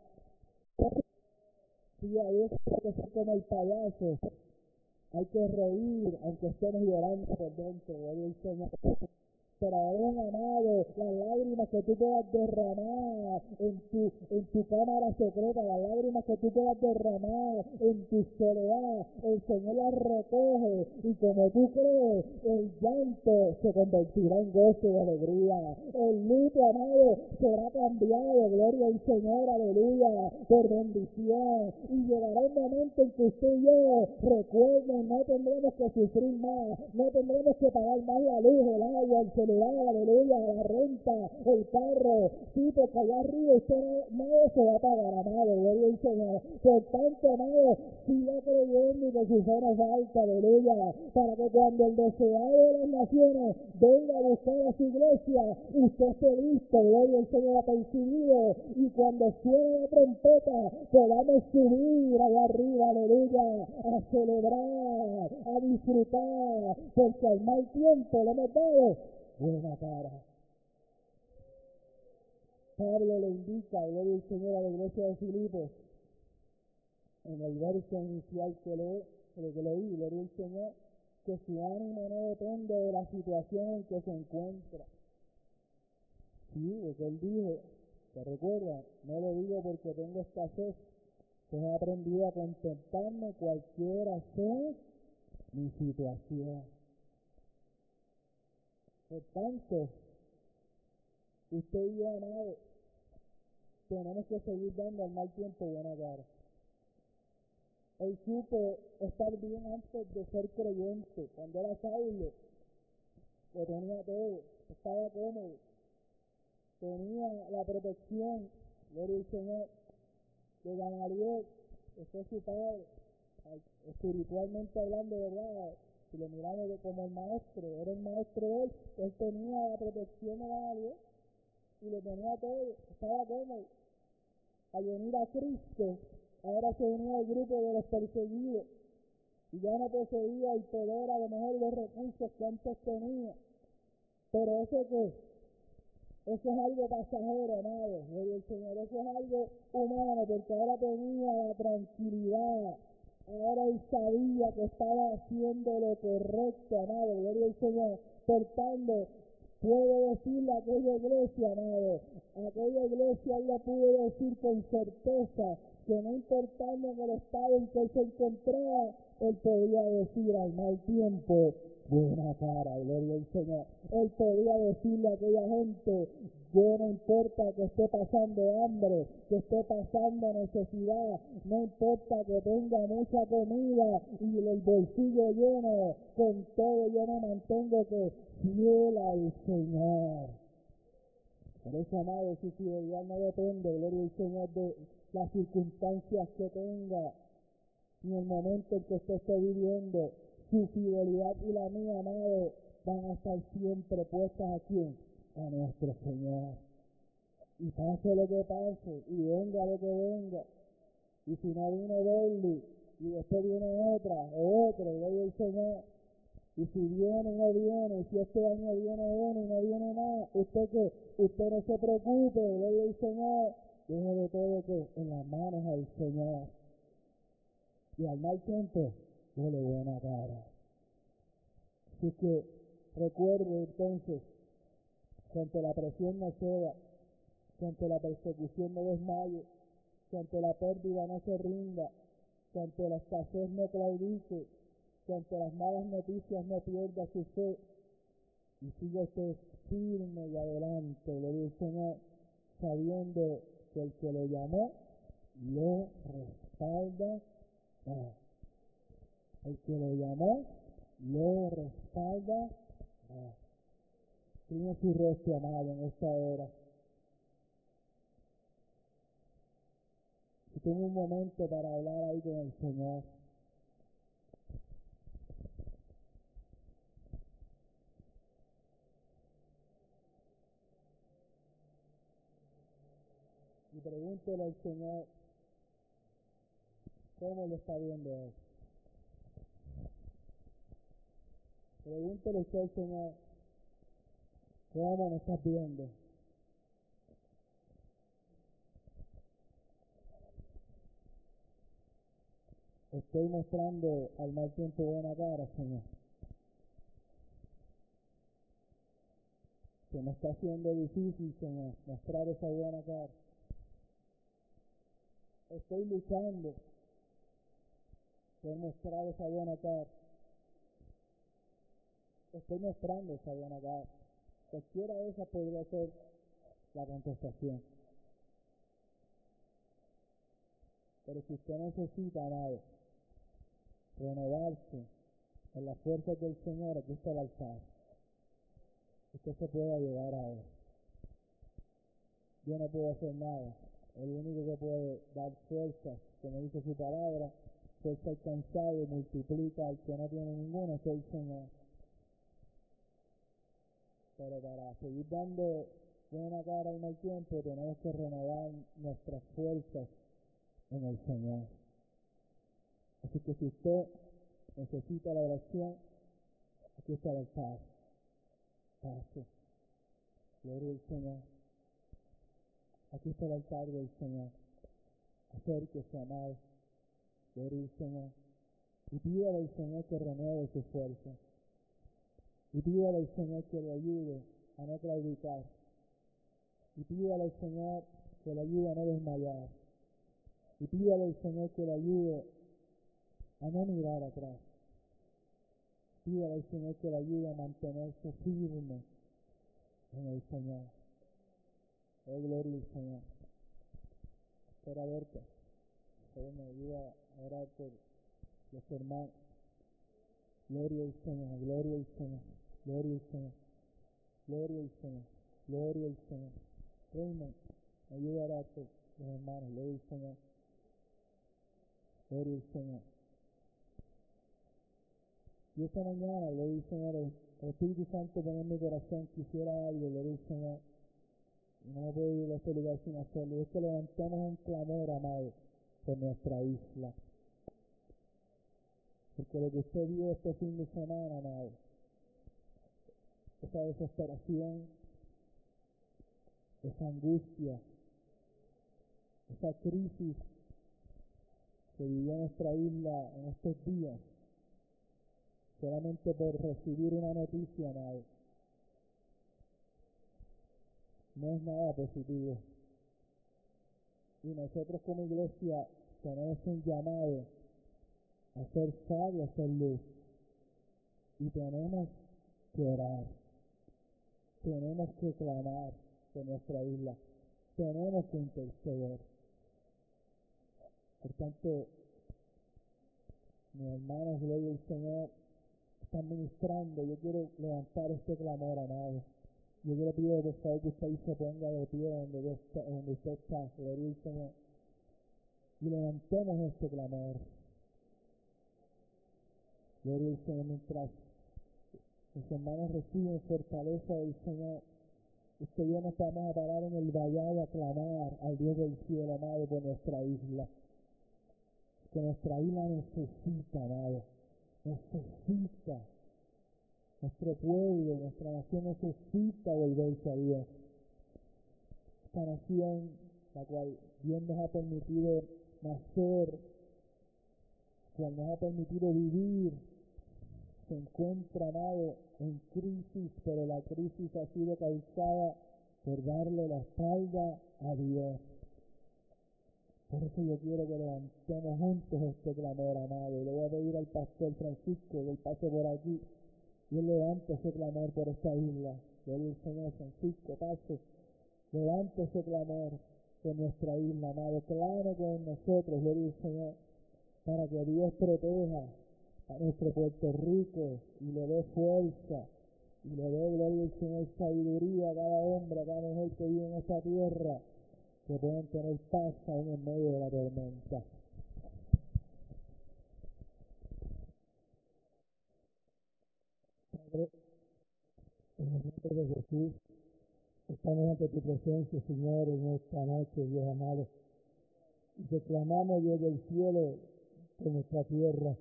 Sí, a veces hay que ser como el payaso. Hay que reír, aunque estemos llorando por dentro, gloria al Señor. Pero aún, amado, las lágrimas que tú puedas derramar en tu, en tu cámara secreta, las lágrimas que tú puedas derramar en tu soledad, el Señor las recoge, y como tú crees, el llanto se convertirá en gozo y alegría. El luto, amado, será cambiado, gloria al Señor, aleluya, por bendición. Y llegará un momento en que usted y yo, recuerden, no tendremos que sufrir más, no tendremos que pagar más la luz, el agua, el celular, aleluya, la renta, el carro. Sí, porque allá arriba usted no, nada se va a pagar, amado, gloria al Señor. Por tanto, amado, siga creyendo y que su fe no falta, aleluya, para que cuando el deseado de las naciones venga a buscar a su iglesia, usted esté listo, gloria al Señor, apercibido, y cuando suene la trompeta, podamos subir allá arriba, aleluya, a celebrar, a disfrutar, porque al mal tiempo le hemos dado buena cara. Pablo le indica, gloria al Señor, a la iglesia de Filipos, en el verso inicial que lee, lo que leí, gloria al Señor, que su ánimo no depende de la situación en que se encuentra. Sí, lo que él dijo, ¿te recuerda? No lo digo porque tengo escasez, pues he aprendido a contentarme cualquiera sea mi situación. Por tanto, usted y yo, amado, tenemos que seguir dando al mal tiempo buena cara. Él supo estar bien antes de ser creyente. Cuando era Saulo, lo tenía todo, estaba cómodo, tenía la protección, gloria al Señor, de Gamaliel, que fue su padre, espiritualmente hablando, ¿verdad? Si lo miramos de como el maestro, era el maestro de él, él tenía la protección de Gamaliel y lo tenía todo, estaba cómodo. Al venir a Cristo, ahora se unía al grupo de los perseguidos y ya no poseía el poder, a lo mejor los recursos que antes tenía. Pero eso que, eso es algo pasajero, amado, gloria al Señor, eso es algo humano, porque ahora tenía la tranquilidad, ahora él sabía que estaba haciendo lo correcto, amado, gloria al Señor, portando. Puedo decirle a aquella iglesia, amado, a aquella iglesia él le pudo decir con certeza que no importando en el estado en que él se encontraba, él podía decir al mal tiempo, buena cara, gloria al Señor. Él podía decirle a aquella gente, yo no importa que esté pasando hambre, que esté pasando necesidad, no importa que tenga mucha comida y el bolsillo lleno, con todo yo me mantengo que fiel al Señor. Por eso, amado, su fidelidad no depende, gloria al Señor, de las circunstancias que tenga, ni el momento en que usted esté viviendo. Su fidelidad y la mía, amado, van a estar siempre puestas aquí a nuestro Señor. Y pase lo que pase, y venga lo que venga, y si no vino Berli, y después viene otra, o otro, gloria al Señor. Y si viene, no viene, si este año viene uno y no viene nada, usted que, usted no se preocupe, gloria al Señor, deje de todo que en las manos al Señor. Y al mal tiempo, dele buena cara. Así que recuerde entonces, que ante la presión no ceda, que ante la persecución no desmaye, que ante la pérdida no se rinda, que ante la escasez no claudique, que ante las malas noticias no pierda su fe y siga usted firme y adelante, gloria al Señor, sabiendo que el que lo llamó, lo respalda. Ah, el que lo llamó, lo respalda. Ah, tiene su rostro, amado, en esta hora. Y tengo un momento para hablar ahí con el Señor. Y pregúntele al Señor cómo lo está viendo Él. Pregúntele usted al Señor cómo lo estás viendo. Estoy mostrando al mal tiempo buena cara, Señor. Se me está haciendo difícil, Señor, mostrar esa buena cara. Estoy luchando por mostrar esa buena cara. Estoy mostrando esa buena cara. Cualquiera de esas podría ser la contestación. Pero si usted necesita, amado, renovarse en las fuerzas del Señor, aquí está el altar. Usted se puede llegar a Él. Yo no puedo hacer nada. El único que puede dar fuerza, como dice su palabra, fuerza al cansado y multiplica al que no tiene ninguna, es el Señor. Pero para seguir dando buena cara al mal tiempo, tenemos que renovar nuestras fuerzas en el Señor. Así que si usted necesita la oración, aquí está el altar. Pase. Gloria al Señor. Aquí está el altar del Señor. Acérquese, amado. Gloria al Señor. Y pídale al Señor que renueve su fuerza. Y pídale al Señor que le ayude a no claudicar. Y pídale al Señor que le ayude a no desmayar. Y pídale al Señor que le ayude a no mirar atrás. Pídale al Señor que le ayude a mantenerse firme en el Señor. Oh, gloria al Señor. Espera, Berta. Él me ayuda a orar por los hermanos. Gloria al Señor, gloria al Señor, gloria al Señor, gloria al Señor, gloria al Señor. Reina, me ayuda a orar por los hermanos. Gloria al Señor, gloria al Señor. Y esta mañana, gloria al Señor, el Espíritu Santo pone en mi corazón, quisiera algo, gloria al Señor. Y no me puedo ir a este lugar sin hacerlo. Y es que levantemos un clamor, amado, por nuestra isla. Porque lo que usted vio este fin de semana, amado, esa desesperación, esa angustia, esa crisis que vivió nuestra isla en estos días, solamente por recibir una noticia, amado, no es nada positivo. Y nosotros como iglesia tenemos un llamado a ser sal y a ser luz. Y tenemos que orar. Tenemos que clamar por nuestra isla. Tenemos que interceder. Por tanto, mis hermanos, gloria al Señor, están ministrando. Yo quiero levantar este clamor, amado. Yo quiero pedir, por favor, que usted se ponga de pie donde usted, donde usted está, gloria al Señor. Y levantemos este clamor. Gloria al Señor, mientras mis hermanos reciben fortaleza del Señor. Usted y yo nos vamos a parar en el vallado a clamar al Dios del cielo, amado, por nuestra isla. Que nuestra isla necesita, amado, necesita. Nuestro pueblo, nuestra nación necesita volverse a Dios. Esta nación, la cual Dios nos ha permitido nacer, cual nos ha permitido vivir, se encuentra, amado, en crisis, pero la crisis ha sido causada por darle la espalda a Dios. Por eso yo quiero que levantemos juntos este clamor, amado. Y le voy a pedir al pastor Francisco que él pase por aquí y él levante ese clamor por esta isla. Gloria al Señor. Francisco, pase. Levante ese clamor de nuestra isla, amado. Clame con nosotros, gloria al Señor, para que Dios proteja a nuestro Puerto Rico y le dé fuerza y le dé, gloria al Señor, sabiduría a cada hombre, a cada mujer que vive en esta tierra, que puedan tener paz aún en medio de la tormenta. Padre, en el nombre de Jesús, estamos ante tu presencia, Señor, en esta noche, Dios amado, y te clamamos desde el cielo de nuestra tierra,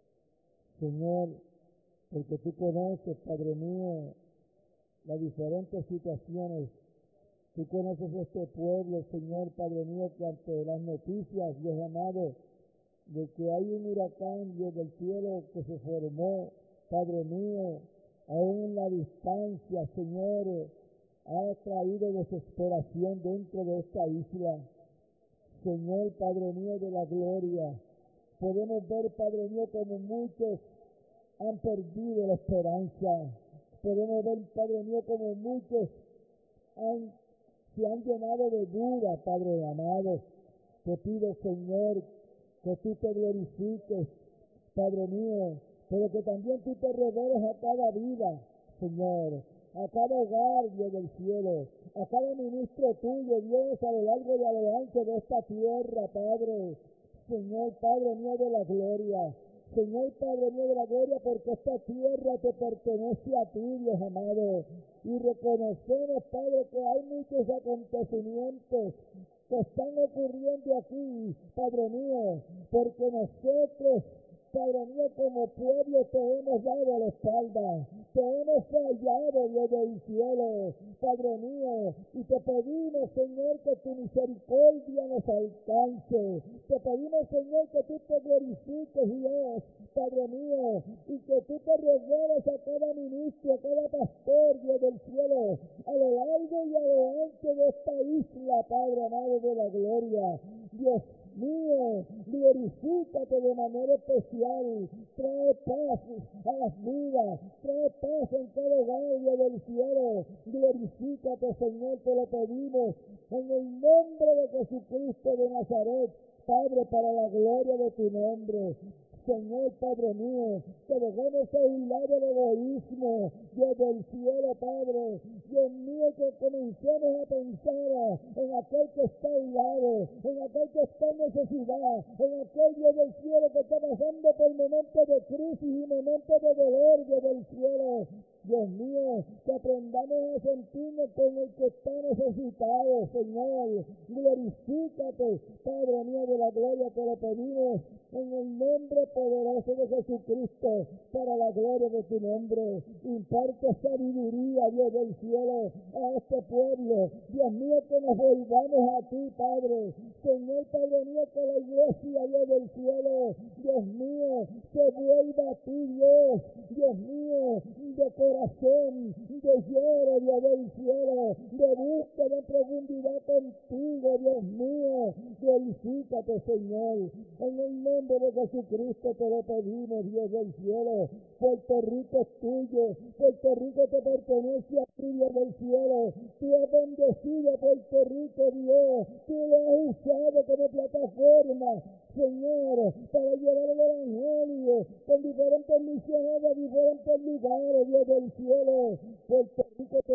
Señor, porque tú conoces, Padre mío, las diferentes situaciones. Tú conoces este pueblo, Señor, Padre mío, que ante las noticias, Dios amado, de que hay un huracán desde el cielo que se formó, Padre mío, aún en la distancia, Señor, ha traído desesperación dentro de esta isla. Señor, Padre mío de la gloria, podemos ver, Padre mío, como muchos han perdido la esperanza. Podemos ver, Padre mío, como muchos han, se han llenado de duda, Padre amado. Te pido, Señor, que tú te glorifiques, Padre mío, pero que también tú te reveles a cada vida, Señor, a cada hogar, Dios del cielo, a cada ministro tuyo, Dios, a lo largo y a lo ancho de esta tierra, Padre. Señor, Padre mío de la gloria, Señor, Padre mío de la gloria, porque esta tierra te pertenece a ti, Dios amado, y reconocemos, Padre, que hay muchos acontecimientos que están ocurriendo aquí, Padre mío, porque nosotros, Padre mío, como pueblo te hemos dado la espalda, te hemos fallado, Dios del cielo, Padre mío, y te pedimos, Señor, que tu misericordia nos alcance. Te pedimos, Señor, que tú te glorifiques, Dios, Padre mío, y que tú te reveles a cada ministro, a cada pastor, Dios del cielo, a lo largo y a lo ancho de esta isla, Padre amado de la gloria. Dios mío, glorifícate de manera especial, trae paz a las vidas, trae paz en todo hogar del cielo, glorifícate, Señor, te lo pedimos, en el nombre de Jesucristo de Nazaret, Padre, para la gloria de tu nombre. Señor, Padre mío, que dejemos a un lado el egoísmo, Dios del cielo, Padre. Dios mío, que comencemos a pensar en aquel que está a un lado, en aquel que está en necesidad, en aquel Dios del cielo que está pasando por momentos de crisis y momentos de dolor, Dios del cielo. Dios mío, que aprendamos a sentirnos con el que está necesitado, Señor. Glorifícate, Padre mío de la gloria, te lo pedimos en el nombre poderoso de Jesucristo, para la gloria de tu nombre. Imparte sabiduría, Dios del cielo, a este pueblo. Dios mío, que nos volvamos a ti, Padre. Señor, Padre mío, que la iglesia, Dios del cielo, Dios mío, se vuelva a ti, Dios. Dios mío, de corazón, de lloro, Dios del cielo, de búsqueda en profundidad contigo, Dios mío. Glorifícate, Señor, en el nombre de Jesucristo te lo pedimos, Dios del cielo. Puerto Rico es tuyo, Puerto Rico te pertenece a ti, Dios del cielo. Tú has bendecido a Puerto Rico, Dios, tú lo has usado como plataforma, Señor, para llevar el evangelio con diferentes misiones de diferentes lugares, Dios del cielo. Puerto Rico te